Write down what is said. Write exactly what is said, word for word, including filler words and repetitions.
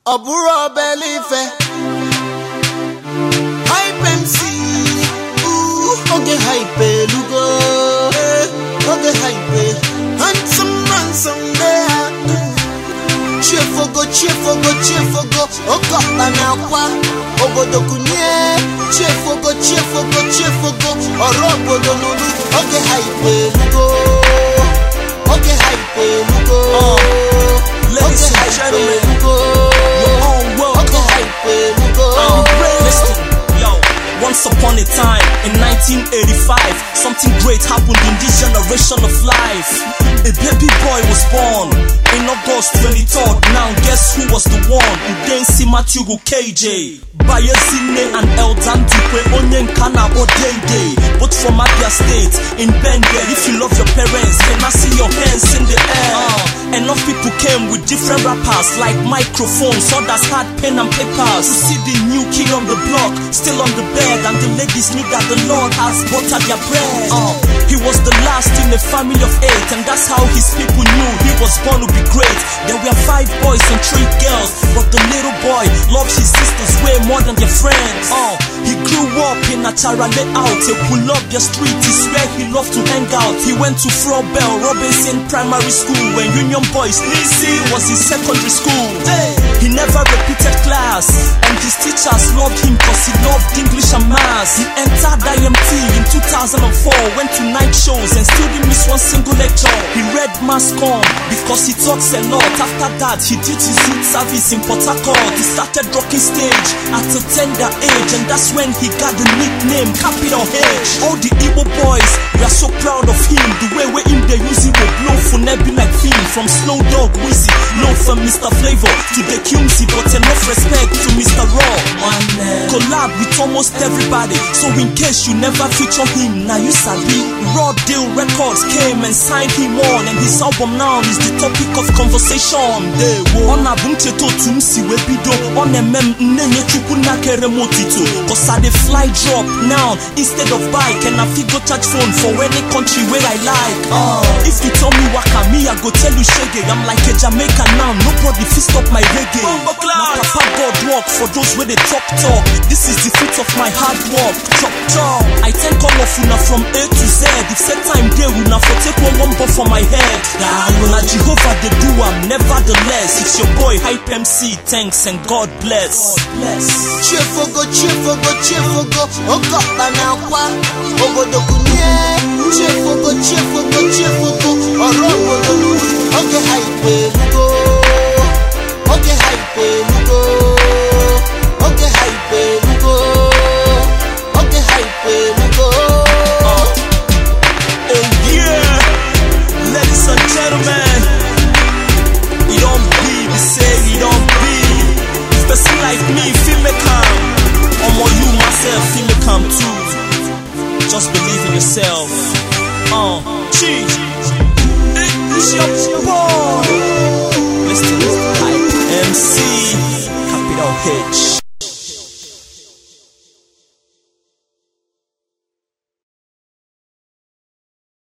Oburo Belife Hype M C Ooh, okay hype Lugo Okay hype Handsome handsome there Chefogo chefogo chefogo Oka banakwa Obodo kunye Chefogo chefogo chefogo Orobo donulu Okay hype Lugo Okay hype Lugo Ladies and gentlemen, your own world okay. um, Listen, yo, once upon a time in nineteen eighty-five, something great happened in this generation of life. A baby boy was born in August twenty-third. Now guess who was the one? Udensi Matthew K J Bayezine and Eldan Dupe Onyen Kana or Day Day. Both from Abia State in Bengue. If you love your parents, can I see your hands in the air? Uh, enough people came with different rappers like microphones. Others had pen and papers. To see the new kid on the block, still on the bed, and the ladies knew that the Lord has buttered their bread. Uh, he was the last in a family of eight, and that's how his people knew he was born to be great. There were five boys and three girls, but the little boy loved his sisters way more than their friends. Uh, he grew up in a Chara layout. He pull up the street is where he loved to hang out. He went to Frobel Robinson Primary School when Union Boys Nisi was his secondary school. Hey. He never repeated class, and his teachers loved him cause he loved English and maths. He entered I M T in two thousand four, went to night shows and still didn't miss one single lecture. He read mass comm because he talks a lot. After that, he did his youth service in Port Harcourt. He started rocking stage at a tender age, and that's when he got the nickname Capital H. All the Igbo boys, we are so proud of him. The way we in the use him will blow for Nebi like film. From Slow Dog Wizzy, no from Mister Flavor to the Cumsy, but enough respect to Mister Raw. Collab with almost everybody, so in case you never feature him, now you sabi. Raw Deal Records came and signed him on, and his album now is the topic of conversation. They were on a bunch to Tumsi Webido on a mem Nenye Chukuna Keremotito. Cause I dey fly drop now instead of bike, and I fit go charge phone for any country where I like. Uh, if you tell me waka me, I go tell you shege. I'm like a Jamaican now, nobody fit stop my reggae. My papa God work for those where they talk talk. This is the fruit of my hard work. Chop chop. I thank all of una from A to Z. If set time there, una for take one one ball for my head. Na Jehovah they do am, nevertheless. It's your boy Hype M C. Thanks and God bless. God bless. Chefogo, chefogo, chefogo. Oka banakwa. Obodo kunye. Chefogo, chefogo, chefogo. Orobo dolu. Okay hype lugo. Okay hype lugo. Okay hype lugo. Okay hype lugo. Uh, oh yeah, ladies and gentlemen, you don't be the same, you don't be. If person like me feel me calm, or more you myself feel me calm too. Just believe in yourself. Uh, cheese. It's your boy, Mister Hype M C, Capital H.